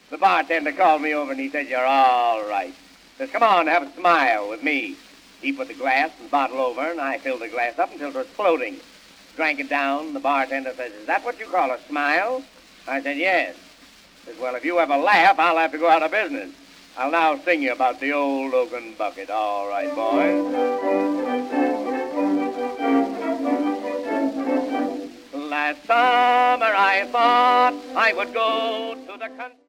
The bartender called me over and he said, "You're all right." Says, "Come on, have a smile with me." He put the glass and bottle over, and I filled the glass up until it was floating. Drank it down. The bartender says, "Is that what you call a smile?" I said, "Yes." Says, "Well, if you ever laugh, I'll have to go out of business. I'll now sing you about the old oaken bucket." All right, boys. Last summer I thought I would go to the country.